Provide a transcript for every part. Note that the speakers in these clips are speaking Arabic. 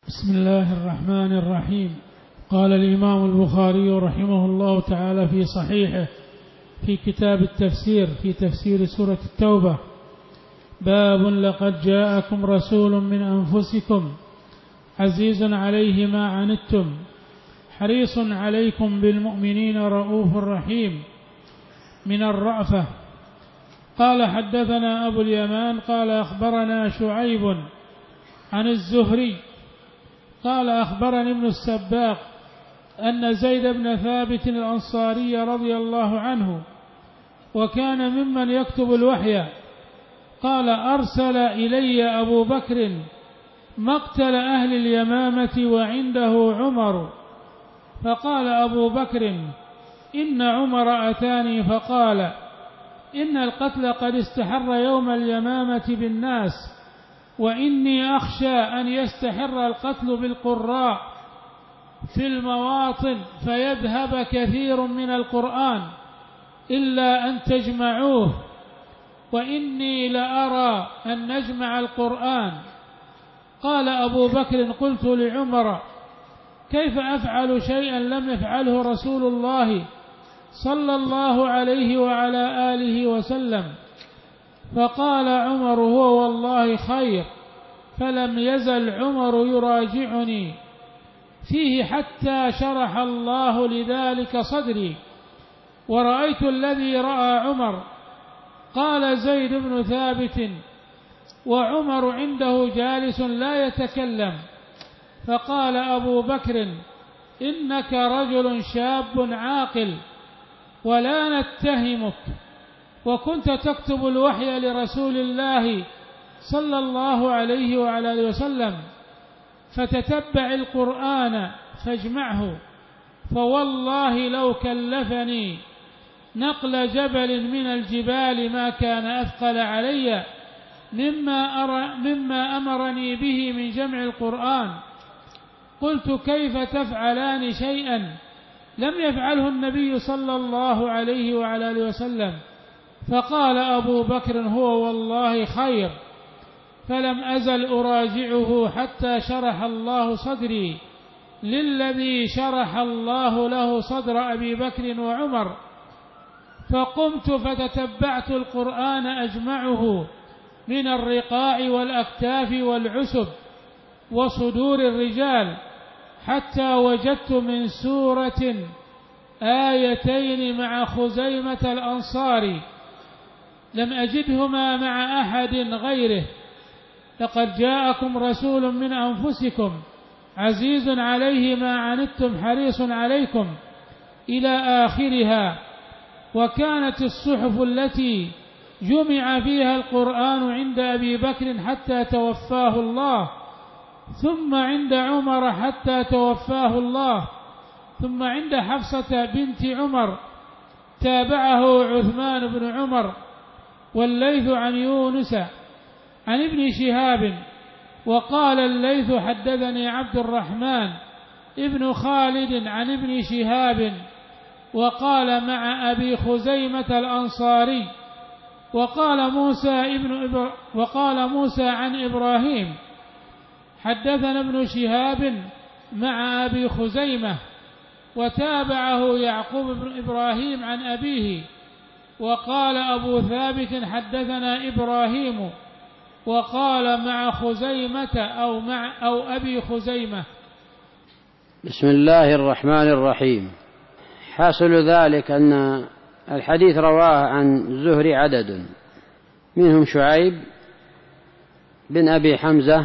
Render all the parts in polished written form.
بسم الله الرحمن الرحيم. قال الإمام البخاري رحمه الله تعالى في صحيحه في كتاب التفسير في تفسير سورة التوبة: باب لقد جاءكم رسول من أنفسكم عزيز عليه ما عنتم حريص عليكم بالمؤمنين رؤوف رحيم. من الرأفة. قال حدثنا أبو اليمان قال أخبرنا شعيب عن الزهري قال أخبرني ابن السباق أن زيد بن ثابت الأنصاري رضي الله عنه وكان ممن يكتب الوحي قال: أرسل إلي أبو بكر مقتل أهل اليمامة وعنده عمر، فقال أبو بكر: إن عمر أتاني فقال: إن القتل قد استحر يوم اليمامة بالناس، وإني أخشى أن يستحر القتل بالقراء في المواطن فيذهب كثير من القرآن إلا أن تجمعوه، وإني لأرى أن نجمع القرآن. قال أبو بكر: قلت لعمر: كيف أفعل شيئا لم يفعله رسول الله صلى الله عليه وعلى آله وسلم؟ فقال عمر: هو والله خير. فلم يزل عمر يراجعني فيه حتى شرح الله لذلك صدري، ورأيت الذي رأى عمر. قال زيد بن ثابت وعمر عنده جالس لا يتكلم، فقال أبو بكر: إنك رجل شاب عاقل ولا نتهمك، وكنت تكتب الوحي لرسول الله صلى الله عليه وعلى آله وسلم، فتتبع القرآن فاجمعه، فوالله لو كلفني نقل جبل من الجبال ما كان أثقل علي مما أمرني به من جمع القرآن. قلت: كيف تفعلان شيئا لم يفعله النبي صلى الله عليه وعلى آله وسلم؟ فقال أبو بكر: هو والله خير. فلم أزل أراجعه حتى شرح الله صدري للذي شرح الله له صدر أبي بكر وعمر، فقمت فتتبعت القرآن أجمعه من الرقاع والأكتاف والعسب وصدور الرجال، حتى وجدت من سورة آيتين مع خزيمة الأنصاري لم أجدهما مع أحد غيره: لقد جاءكم رسول من أنفسكم عزيز عليه ما عنتم حريص عليكم إلى آخرها. وكانت الصحف التي جمع فيها القرآن عند أبي بكر حتى توفاه الله، ثم عند عمر حتى توفاه الله، ثم عند حفصة بنت عمر تابعه عثمان بن عمر والليث عن يونس عن ابن شهاب. وقال الليث: حدثني عبد الرحمن ابن خالد عن ابن شهاب، وقال مع أبي خزيمة الأنصاري. وقال موسى عن إبراهيم: حدثنا ابن شهاب مع أبي خزيمة. وتابعه يعقوب بن إبراهيم عن أبيه. وقال أبو ثابت: حدثنا إبراهيم. وقال مع خزيمة أو أبي خزيمة. بسم الله الرحمن الرحيم. حاصل ذلك أن الحديث رواه عن زهري عدد، منهم شعيب بن أبي حمزة،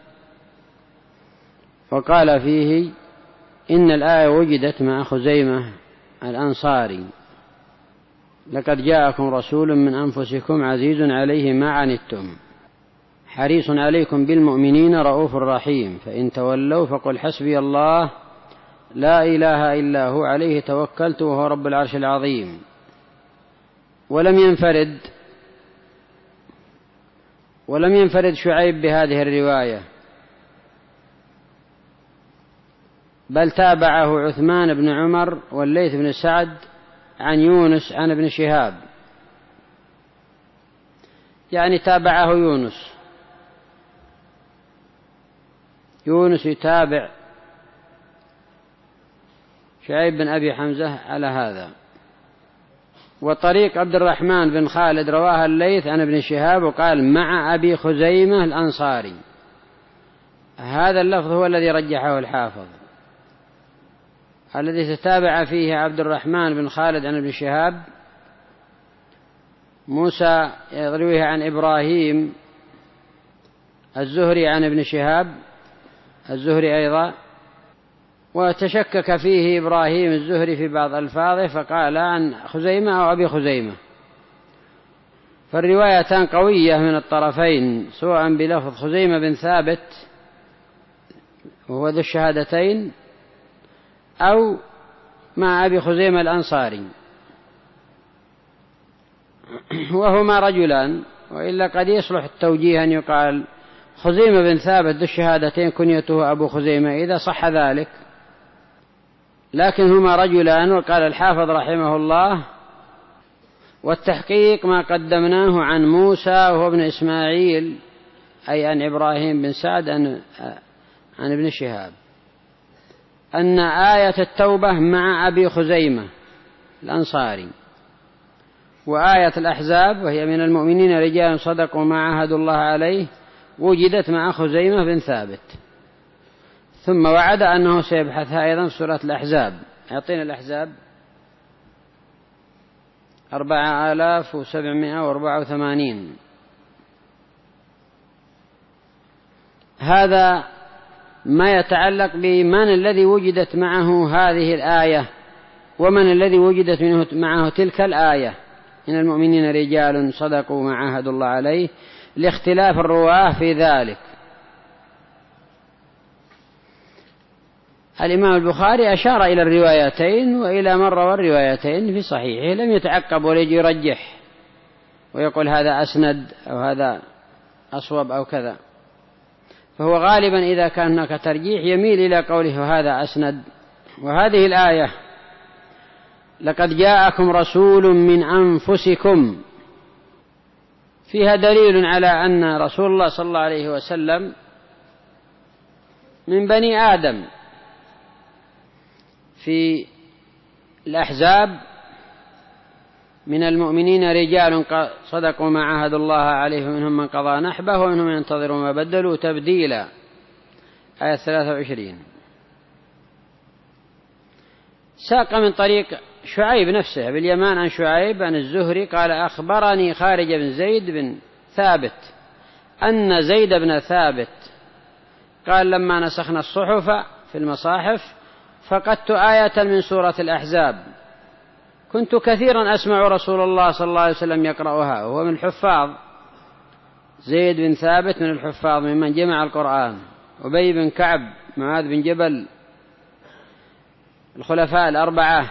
وقال فيه: إن الآية وجدت مع خزيمة الأنصاري: لقد جاءكم رسول من أنفسكم عزيز عليه ما عنتم حريص عليكم بالمؤمنين رؤوف رحيم، فإن تولوا فقل حسبي الله لا إله إلا هو عليه توكلت وهو رب العرش العظيم. ولم ينفرد شعيب بهذه الرواية، بل تابعه عثمان بن عمر والليث بن سعد عن يونس عن ابن شهاب، يعني تابعه يونس. يونس يتابع شعيب بن أبي حمزة على هذا. وطريق عبد الرحمن بن خالد رواها الليث عن ابن شهاب وقال مع أبي خزيمة الأنصاري. هذا اللفظ هو الذي رجحه الحافظ. الذي تتابع فيه عبد الرحمن بن خالد عن ابن شهاب موسى يرويه عن إبراهيم الزهري عن ابن شهاب الزهري أيضا، وتشكك فيه إبراهيم الزهري في بعض ألفاظه فقال عن خزيمة أو أبي خزيمة. فالروايتان قوية من الطرفين، سواء بلفظ خزيمة بن ثابت وهو ذو الشهادتين أو مع أبي خزيمة الأنصاري، وهما رجلان، وإلا قد يصلح التوجيه أن يقال خزيمة بن ثابت ذو الشهادتين كنيته أبو خزيمة إذا صح ذلك، لكن هما رجلان. وقال الحافظ رحمه الله والتحقيق ما قدمناه عن موسى وهو ابن إسماعيل أي عن إبراهيم بن سعد عن ابن شهاب أن آية التوبة مع أبي خزيمة الأنصاري، وآية الأحزاب وهي من المؤمنين رجال صدقوا ما عاهدوا الله عليه وجدت مع خزيمة بن ثابت، ثم وعد أنه سيبحثها أيضا في سورة الأحزاب. يعطينا الأحزاب 4784. هذا ما يتعلق بمن الذي وجدت معه هذه الآية ومن الذي وجدت معه تلك الآية. من المؤمنين رجال صدقوا ما عاهدوا الله عليه، لاختلاف الرواه في ذلك. الإمام البخاري أشار إلى الروايتين وإلى من روى الروايتين في صحيحه، لم يتعقب ولا يرجح ويقول هذا أسند أو هذا أصوب أو كذا، فهو غالبا إذا كان هناك ترجيح يميل إلى قوله هذا أسند. وهذه الآية لقد جاءكم رسول من أنفسكم فيها دليل على أن رسول الله صلى الله عليه وسلم من بني آدم. في الأحزاب من المؤمنين رجال صدقوا ما عاهدوا الله عليه ومنهم من قضى نحبه ومنهم من ينتظر ما بدلوا تبديلا، آية 23. ساق من طريق شعيب نفسه باليمان عن شعيب عن الزهري قال أخبرني خارج بن زيد بن ثابت أن زيد بن ثابت قال لما نسخنا الصحف في المصاحف فقدت آية من سورة الأحزاب كنت كثيرا أسمع رسول الله صلى الله عليه وسلم يقرأها، وهو من الحفاظ. زيد بن ثابت من الحفاظ ممن جمع القرآن. أبي بن كعب معاذ بن جبل الخلفاء الأربعة،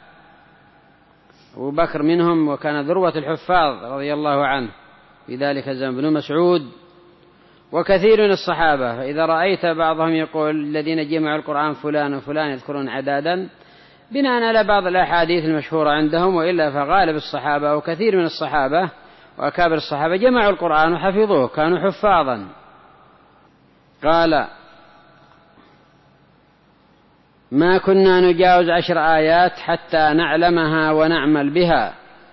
أبو بكر منهم وكان ذروة الحفاظ رضي الله عنه في ذلك الزمن، بن مسعود وكثير من الصحابة. فإذا رأيت بعضهم يقول الذين جمعوا القرآن فلان وفلان يذكرون عدادا بناء على بعض الأحاديث المشهورة عندهم، وإلا فغالب الصحابة وكثير من الصحابة وأكابر الصحابة جمعوا القرآن وحفظوه، كانوا حفاظا. قال ما كنا نجاوز 10 آيات حتى نعلمها ونعمل بها،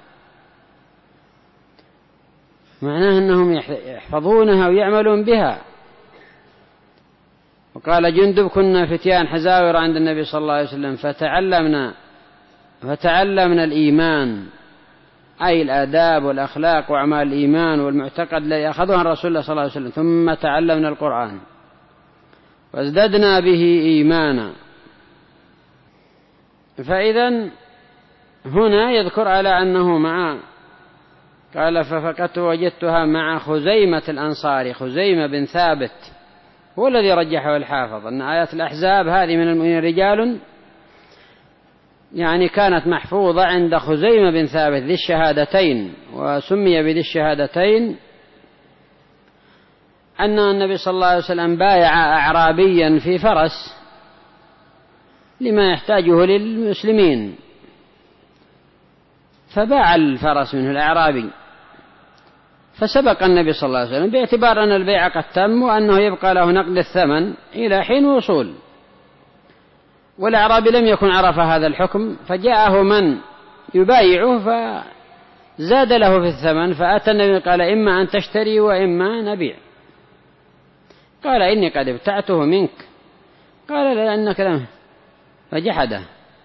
معناه أنهم يحفظونها ويعملون بها. وقال جندب كنا فتيان حزاور عند النبي صلى الله عليه وسلم فتعلمنا الإيمان أي الآداب والأخلاق وأعمال الإيمان والمعتقد الذي أخذوها عن رسول الله صلى الله عليه وسلم، ثم تعلمنا القرآن وازددنا به إيمانا. فإذا هنا يذكر على أنه قال ففقدت وجدتها مع خزيمة الأنصاري. خزيمة بن ثابت هو الذي رجحه الحافظ أن آيات الأحزاب هذه من المؤمنين رجال يعني كانت محفوظة عند خزيمة بن ثابت ذي الشهادتين، وسمي بذي الشهادتين أن النبي صلى الله عليه وسلم بايع أعرابيا في فرس لما يحتاجه فسبق النبي صلى الله عليه وسلم باعتبار أن البيع قد تم وأنه يبقى له نقد الثمن إلى حين وصول. والأعرابي لم يكن عرف هذا الحكم، فجاءه من يبايعه فزاد له في الثمن، فأتى النبي قال إما أن تشتري وإما نبيع. قال إني قد ابتعته منك. قال لأنك لم، فجحده.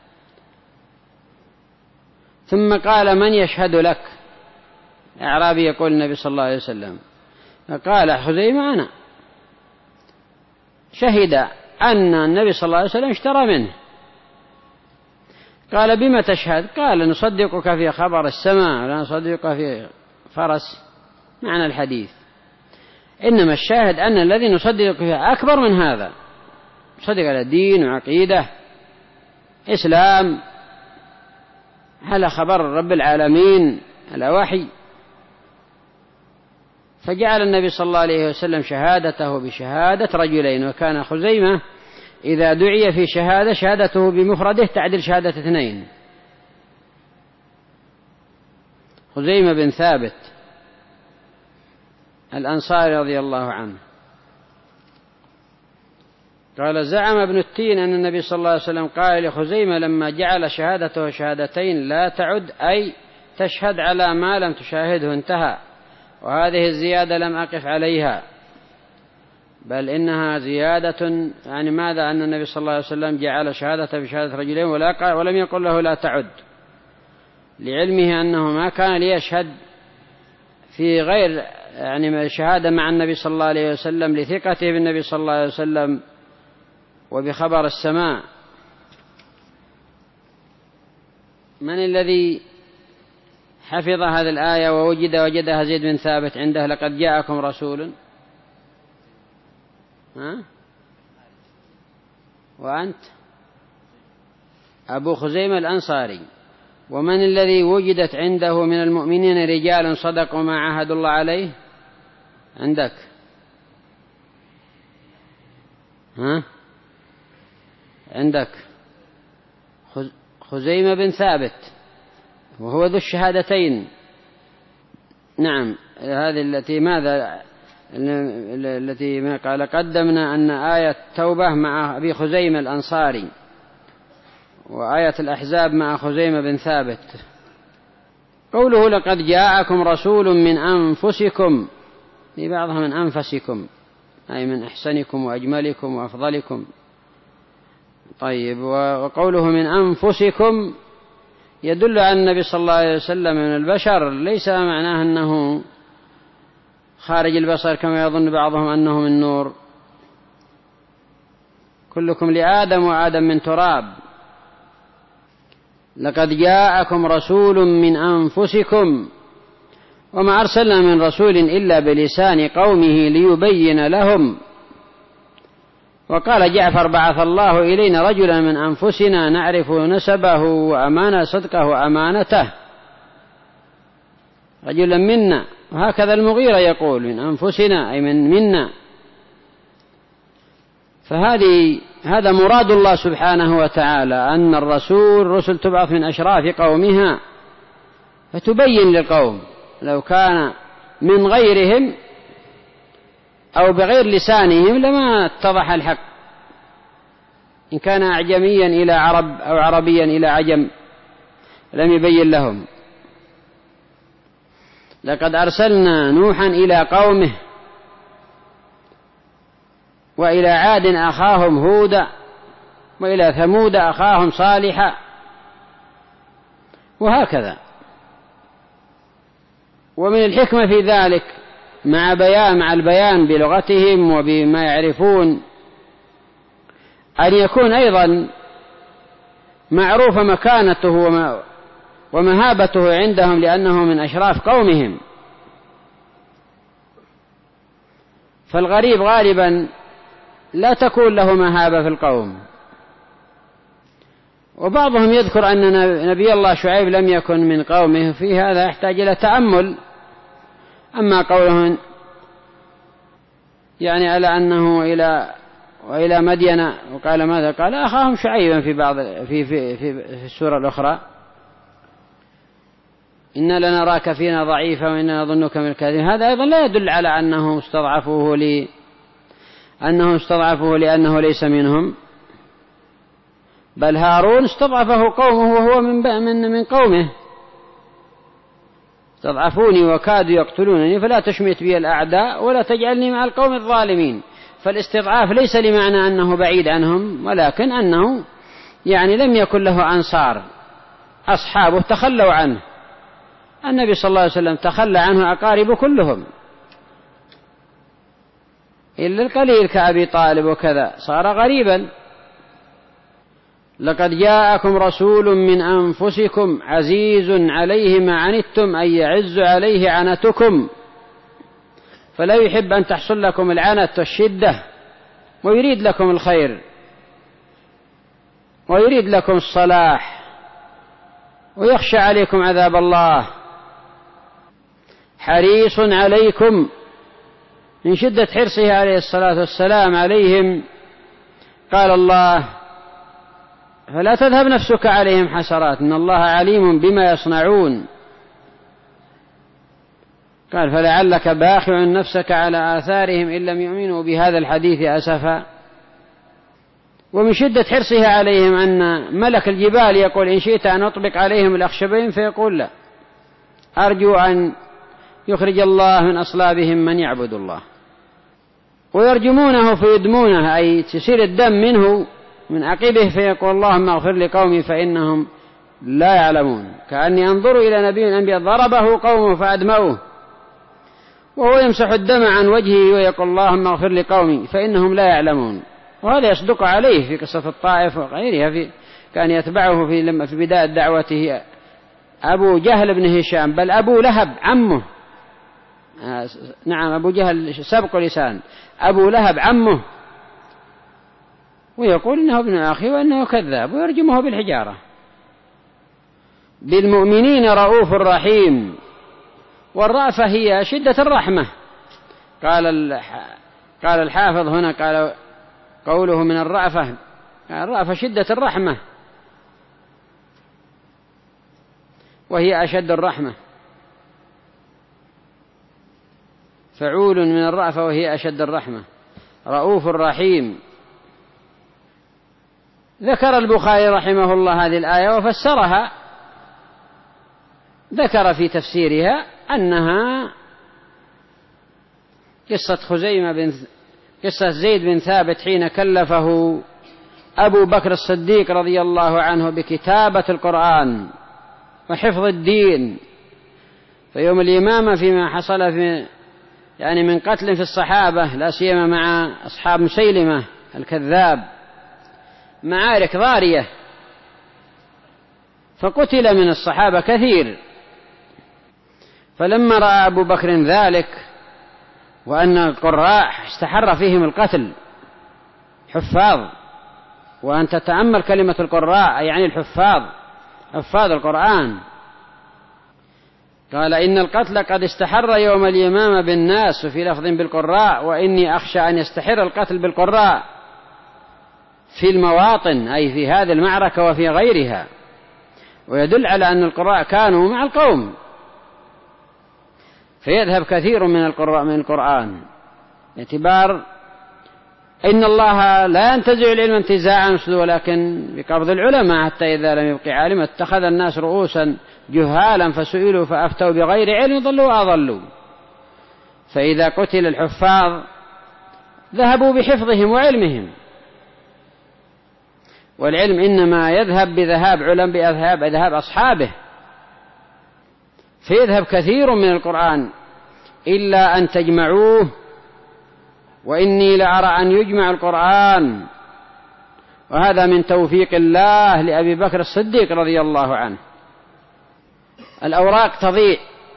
ثم قال من يشهد لك؟ أعرابي يقول النبي صلى الله عليه وسلم، فقال خزيمة أنا، شهد أن النبي صلى الله عليه وسلم اشترى منه. قال بما تشهد؟ قال نصدقك في خبر السماء ولا نصدقك في فرس، معنى الحديث. إنما الشاهد أن الذي نصدقك فيه أكبر من هذا، نصدق على دين وعقيدة إسلام، على خبر رب العالمين، على وحي. فجعل النبي صلى الله عليه وسلم شهادته بشهادة رجلين، وكان خزيمة إذا دعي في شهادة شهادته بمفرده تعدل شهادة اثنين. خزيمة بن ثابت الأنصاري رضي الله عنه قال زعم ابن التين أن النبي صلى الله عليه وسلم قال لخزيمة لما جعل شهادته شهادتين لا تعد، أي تشهد على ما لم تشاهده، انتهى. وهذه الزيادة لم أقف عليها، بل إنها زيادة، يعني ماذا؟ أن النبي صلى الله عليه وسلم جعل شهادته بشهادة رجلين ولم يقل له لا تعد، لعلمه أنه ما كان ليشهد في غير يعني شهادة مع النبي صلى الله عليه وسلم لثقته بالنبي صلى الله عليه وسلم وبخبر السماء. من الذي حفظ هذه الآية ووجدها زيد بن ثابت عنده؟ لقد جاءكم رسول، وأنت أبو خزيمة الأنصاري. ومن الذي وجدت عنده من المؤمنين رجال صدقوا ما عاهدوا الله عليه؟ عندك عندك خزيمة بن ثابت وهو ذو الشهادتين. نعم، هذه التي ما قال قدمنا أن آية التوبة مع أبي خزيمة الأنصاري، وآية الأحزاب مع خزيمة بن ثابت. قوله لقد جاءكم رسول من أنفسكم، في بعضها من أنفسكم أي من أحسنكم وأجملكم وأفضلكم. طيب، وقوله من أنفسكم يدل على النبي صلى الله عليه وسلم من البشر، ليس معناه أنه خارج البصر كما يظن بعضهم أنه من نور. كلكم لآدم وآدم من تراب. لقد جاءكم رسول من أنفسكم وما أرسلنا من رسول إلا بلسان قومه ليبين لهم. وقال جعفر بعث الله إلينا رجلا من أنفسنا نعرف نسبه وأمانة صدقه وأمانته، رجلا منا. وهكذا المغيرة يقول من أنفسنا أي منا. هذا مراد الله سبحانه وتعالى، أن الرسل تبعث من أشراف قومها فتبين للقوم. لو كان من غيرهم أو بغير لسانهم لما اتضح الحق، إن كان أعجميا إلى عرب أو عربيا إلى عجم لم يبين لهم. لقد أرسلنا نوحا إلى قومه وإلى عاد أخاهم هودا وإلى ثمود أخاهم صالحا، وهكذا. ومن الحكمة في ذلك مع البيان بلغتهم وبما يعرفون أن يكون أيضا معروف مكانته ومهابته عندهم، لأنه من أشراف قومهم. فالغريب غالبا لا تكون له مهابة في القوم. وبعضهم يذكر أن نبي الله شعيب لم يكن من قومه، في هذا يحتاج إلى تأمل. أما قوله يعني على أنه وإلى مدين، وقال ماذا؟ قال أخاهم شعيبا في السورة الأخرى. إنا لنراك فينا ضعيفا وإنا نظنك من الكاذبين، هذا أيضا لا يدل على أنه استضعفوه لأنه ليس منهم، بل هارون استضعفه قومه وهو من قومه، استضعفوني وكادوا يقتلونني فلا تشمت بي الأعداء ولا تجعلني مع القوم الظالمين. فالاستضعاف ليس لمعنى أنه بعيد عنهم، ولكن أنه يعني لم يكن له أنصار، أصحابه تخلوا عنه، النبي صلى الله عليه وسلم تخلى عنه أقارب كلهم إلا القليل كأبي طالب وكذا، صار غريبا. لقد جاءكم رسول من أنفسكم عزيز عليه ما عنتم أي يعز عليه عنتكم، فلا يحب أن تحصل لكم العنت والشدة، ويريد لكم الخير ويريد لكم الصلاح ويخشى عليكم عذاب الله. حريص عليكم، من شدة حرصه عليه الصلاة والسلام عليهم قال الله فلا تذهب نفسك عليهم حسرات إن الله عليم بما يصنعون. قال فلعلك باخع نفسك على آثارهم إن لم يؤمنوا بهذا الحديث أسفا. ومن شدة حرصه عليهم أن ملك الجبال يقول إن شئت أن أطبق عليهم الأخشبين فيقول لا، أرجو أن يخرج الله من أصلابهم من يعبد الله. ويرجمونه فيدمونه أي تسيل الدم منه من عقبه فيقول اللهم اغفر لقومي فإنهم لا يعلمون. كأني أنظر إلى نبي الأنبياء ضربه قومه فأدموه وهو يمسح الدم عن وجهه ويقول اللهم اغفر لقومي فإنهم لا يعلمون. وهذا يصدق عليه في قصة الطائف وغيرها، كان يتبعه في بداية دعوته أبو جهل بن هشام، بل أبو لهب عمه، نعم أبو جهل سبق لسان، أبو لهب عمه، ويقول إنه ابن أخي وإنه كذاب ويرجمه بالحجارة. بالمؤمنين رؤوف رحيم، والرأفة هي شدة الرحمة. قال الحافظ هنا قال قوله من الرأفة شدة الرحمة، وهي أشد الرحمة، فعول من الرأفة وهي أشد الرحمة، رؤوف رحيم. ذكر البخاري رحمه الله هذه الآية وفسرها، ذكر في تفسيرها أنها قصة زيد بن ثابت حين كلفه أبو بكر الصديق رضي الله عنه بكتابة القرآن وحفظ الدين، فيوم الإمامة فيما حصل يعني من قتل في الصحابة لا سيما مع أصحاب مسيلمة الكذاب، معارك ضارية، فقتل من الصحابة كثير. فلما رأى أبو بكر ذلك وأن القراء استحر فيهم القتل حفاظ، وأن تتأمل كلمة القراء يعني حفاظ القرآن، قال إن القتل قد استحر يوم اليمامة بالناس، وفي لفظ بالقراء وإني أخشى أن يستحر القتل بالقراء في المواطن أي في هذه المعركة وفي غيرها، ويدل على أن القراء كانوا مع القوم، فيذهب كثير من القرآن باعتبار إن الله لا ينتزع العلم انتزاعا ولكن بقبض العلماء، حتى إذا لم يبق عالم اتخذ الناس رؤوسا جهالا فسئلوا فأفتوا بغير علم ضلوا وأضلوا. فإذا قتل الحفاظ ذهبوا بحفظهم وعلمهم، والعلم إنما يذهب بذهاب أصحابه، فيذهب كثير من القرآن إلا أن تجمعوه، وإني لأرى أن يجمع القرآن، وهذا من توفيق الله لأبي بكر الصديق رضي الله عنه. الأوراق تضيع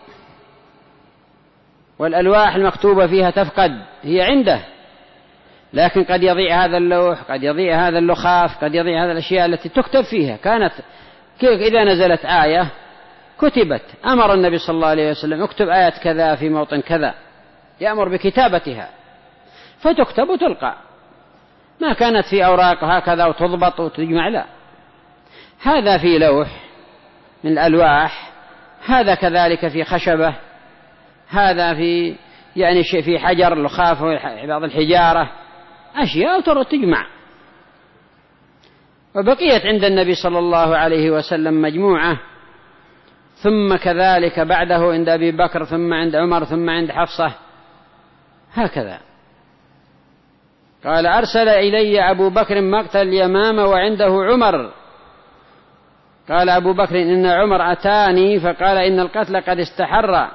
والألواح المكتوبة فيها تفقد، هي عنده، لكن قد يضيع هذا اللوح، قد يضيع هذا اللخاف، قد يضيع هذه الأشياء التي تكتب فيها. كانت كيف إذا نزلت آية كتبت، أمر النبي صلى الله عليه وسلم اكتب آية كذا في موطن كذا، يأمر بكتابتها فتكتب وتلقى، ما كانت في أوراق هكذا وتضبط وتجمع، لا، هذا في لوح من الألواح، هذا كذلك في خشبة، هذا في يعني شيء في حجر لخاف بعض الحجارة، أشياء تجمع. وبقيت عند النبي صلى الله عليه وسلم مجموعة، ثم كذلك بعده عند أبي بكر، ثم عند عمر، ثم عند حفصة، هكذا. قال أرسل إلي أبو بكر مقتل اليمامة وعنده عمر. قال أبو بكر إن عمر أتاني فقال إن القتل قد استحر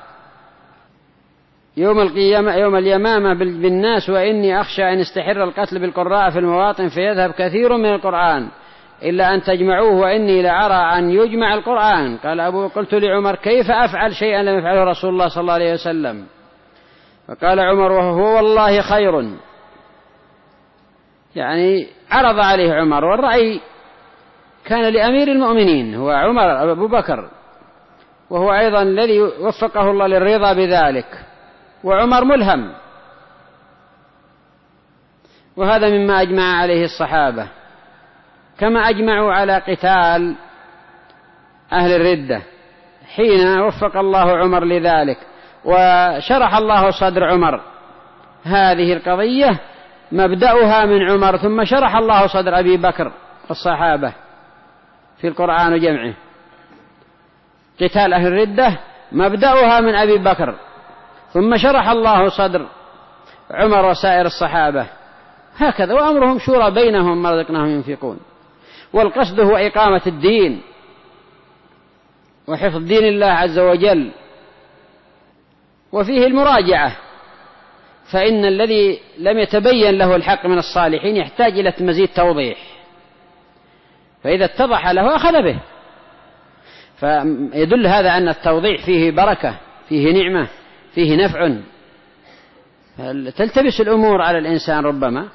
يوم اليمامة بالناس، وإني أخشى أن يستحر القتل بالقراء في المواطن فيذهب كثير من القرآن إلا أن تجمعوه، وإني لأرى أن يجمع القرآن. قال قلت لعمر كيف أفعل شيئا لم يفعله رسول الله صلى الله عليه وسلم؟ فقال عمر وهو والله خير، يعني عرض عليه عمر، والرأي كان لأمير المؤمنين هو عمر أبو بكر، وهو أيضا الذي وفقه الله للرضا بذلك، وعمر ملهم. وهذا مما أجمع عليه الصحابة، كما أجمعوا على قتال أهل الردة حين وفق الله عمر لذلك، وشرح الله صدر عمر. هذه القضية مبدأها من عمر، ثم شرح الله صدر أبي بكر والصحابة في القرآن وجمعه. قتال أهل الردة مبدأها من أبي بكر، ثم شرح الله صدر عمر وسائر الصحابة، هكذا. وأمرهم شورى بينهم ما رزقناهم ينفقون. والقصد هو إقامة الدين وحفظ دين الله عز وجل، وفيه المراجعة، فإن الذي لم يتبين له الحق من الصالحين يحتاج إلى مزيد توضيح، فإذا اتضح له أخذ به. فيدل هذا أن التوضيح فيه بركة، فيه نعمة، فيه نفع. تلتبس الأمور على الإنسان، ربما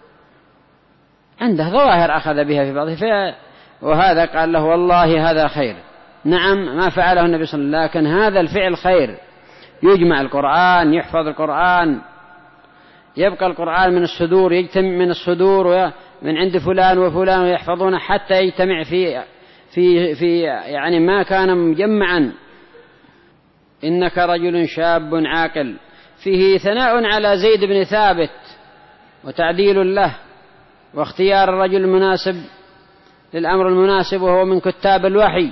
عنده ظواهر أخذ بها في بعضه، وهذا قال له والله هذا خير. نعم ما فعله النبي صلى الله عليه وسلم، لكن هذا الفعل خير. يجمع القرآن، يحفظ القرآن، يبقى القرآن من الصدور، يجتمع من الصدور من عند فلان وفلان ويحفظونه حتى يجتمع في يعني ما كان مجمعا. إنك رجل شاب عاقل، فيه ثناء على زيد بن ثابت وتعديل له، واختيار الرجل المناسب للأمر المناسب، وهو من كتاب الوحي.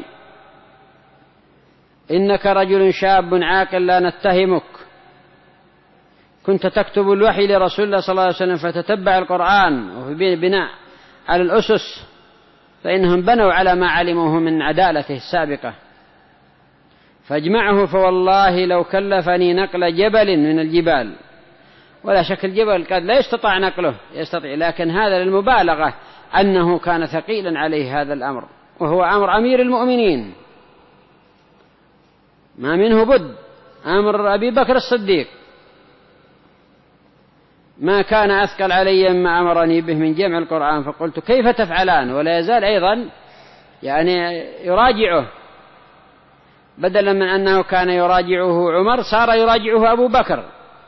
إنك رجل شاب عاقل لا نتهمك، كنت تكتب الوحي لرسول الله صلى الله عليه وسلم فتتبع القرآن، وفي بناء على الأسس، فإنهم بنوا على ما علموه من عدالته السابقة. فاجمعه فوالله لو كلفني نقل جبل من الجبال، ولا شك الجبل قد لا يستطاع نقله، يستطيع، لكن هذا للمبالغة أنه كان ثقيلا عليه هذا الأمر، وهو أمر أمير المؤمنين، ما منه بد، أمر أبي بكر الصديق. ما كان أثقل علي مما أمرني به من جمع القرآن، فقلت كيف تفعلان؟ ولا يزال أيضا يعني يراجعه، بدلا من أنه كان يراجعه عمر صار يراجعه أبو بكر.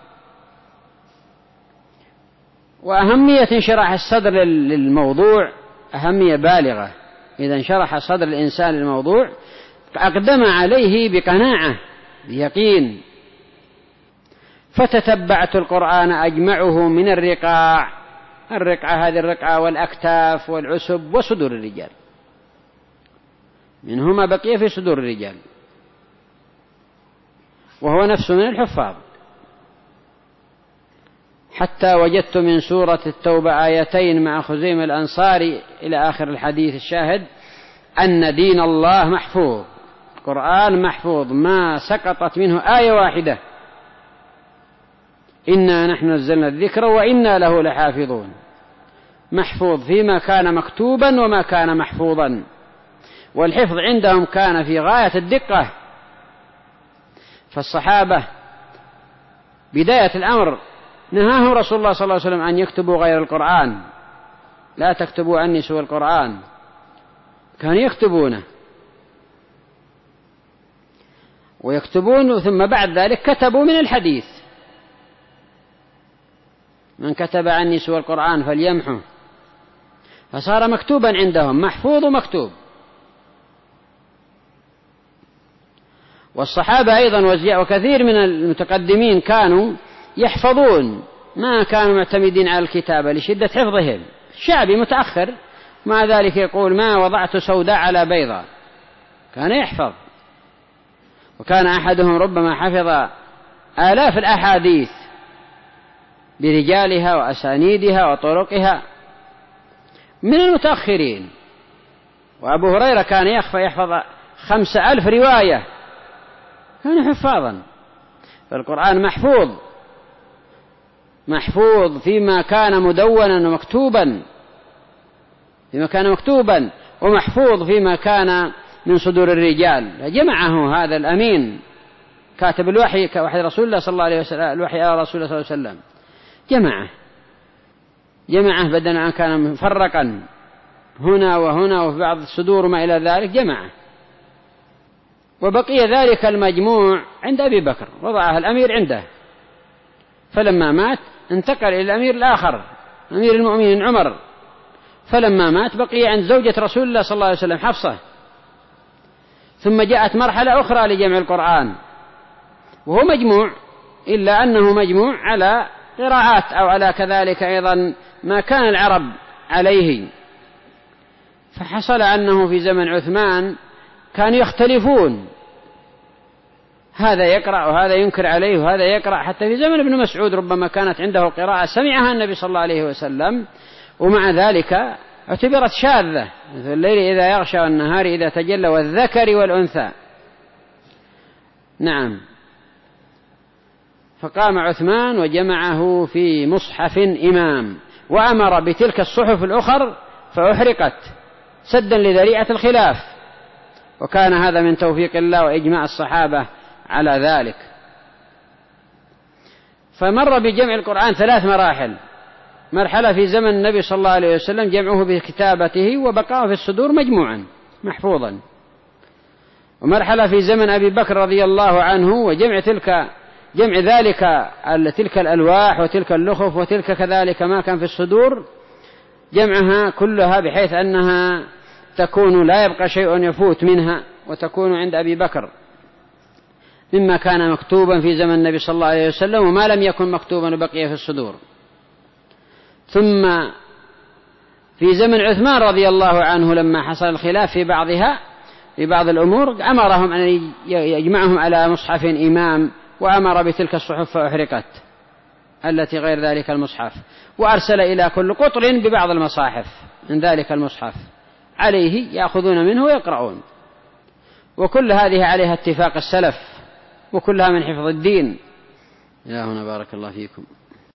وأهمية انشراح الصدر للموضوع أهمية بالغة. إذا انشرح صدر الإنسان للموضوع أقدم عليه بقناعة بيقين. فتتبعت القرآن أجمعه من الرقاع هذه الرقعة والأكتاف والعسب وصدور الرجال، منهما بقي في صدور الرجال، وهو نفسه من الحفاظ، حتى وجدت من سورة التوبة آيتين مع خزيمة الأنصاري إلى آخر الحديث. الشاهد أن دين الله محفوظ، القرآن محفوظ، ما سقطت منه آية واحدة. إنا نحن نزلنا الذكر وإنا له لحافظون، محفوظ فيما كان مكتوبا وما كان محفوظا، والحفظ عندهم كان في غاية الدقة. فالصحابة بداية الأمر نهاهم رسول الله صلى الله عليه وسلم أن يكتبوا غير القرآن، لا تكتبوا عني سوى القرآن، كانوا يكتبونه ويكتبون، ثم بعد ذلك كتبوا من الحديث، من كتب عني سوى القرآن فليمحه، فصار مكتوبا عندهم، محفوظ ومكتوب. والصحابة أيضا وكثير من المتقدمين كانوا يحفظون، ما كانوا معتمدين على الكتابة لشدة حفظهم. شعبي متأخر مع ذلك يقول ما وضعت سوداء على بيضاء، كان يحفظ. وكان أحدهم ربما حفظ آلاف الأحاديث برجالها وأسانيدها وطرقها من المتأخرين. وأبو هريرة كان يحفظ 5,000 رواية، كان حفاظا. فالقرآن محفوظ فيما كان مدونا ومكتوبا، فيما كان مكتوبا، ومحفوظ فيما كان من صدور الرجال. جمعه هذا الأمين كاتب الوحي كوحي رسول الله صلى الله عليه وسلم، الوحي على رسول الله صلى الله عليه وسلم، جمعه بدل أن كان مفرقا هنا وهنا وفي بعض الصدور وما إلى ذلك، جمعه. وبقي ذلك المجموع عند أبي بكر، وضعه الأمير عنده. فلما مات انتقل إلى الأمير الآخر، أمير المؤمنين عمر. فلما مات بقي عند زوجة رسول الله صلى الله عليه وسلم حفصة. ثم جاءت مرحلة أخرى لجمع القرآن، وهو مجموع، إلا أنه مجموع على قراءات أو على كذلك أيضا ما كان العرب عليه. فحصل أنه في زمن عثمان كانوا يختلفون، هذا يقرأ وهذا ينكر عليه وهذا يقرأ. حتى في زمن ابن مسعود ربما كانت عنده قراءة سمعها النبي صلى الله عليه وسلم، ومع ذلك اعتبرت شاذة، مثل الليل إذا يغشى والنهار إذا تجلى والذكر والأنثى. نعم. فقام عثمان وجمعه في مصحف إمام، وأمر بتلك الصحف الأخر فأحرقت سدا لذريعة الخلاف. وكان هذا من توفيق الله وإجماع الصحابة على ذلك. فمر بجمع القرآن 3 مراحل: مرحلة في زمن النبي صلى الله عليه وسلم جمعه بكتابته وبقاه في الصدور مجموعا محفوظا، ومرحلة في زمن أبي بكر رضي الله عنه وجمع تلك الألواح وتلك اللخف وتلك كذلك ما كان في الصدور، جمعها كلها بحيث أنها تكون لا يبقى شيء يفوت منها، وتكون عند أبي بكر مما كان مكتوبا في زمن النبي صلى الله عليه وسلم وما لم يكن مكتوبا وبقي في الصدور. ثم في زمن عثمان رضي الله عنه لما حصل الخلاف في بعض الأمور أمرهم أن يجمعهم على مصحف إمام، وأمر بتلك الصحف فأحرقت التي غير ذلك المصحف، وأرسل إلى كل قطر ببعض المصاحف من ذلك المصحف عليه يأخذون منه ويقرؤون. وكل هذه عليها اتفاق السلف، وكلها من حفظ الدين. إلى هنا بارك الله فيكم.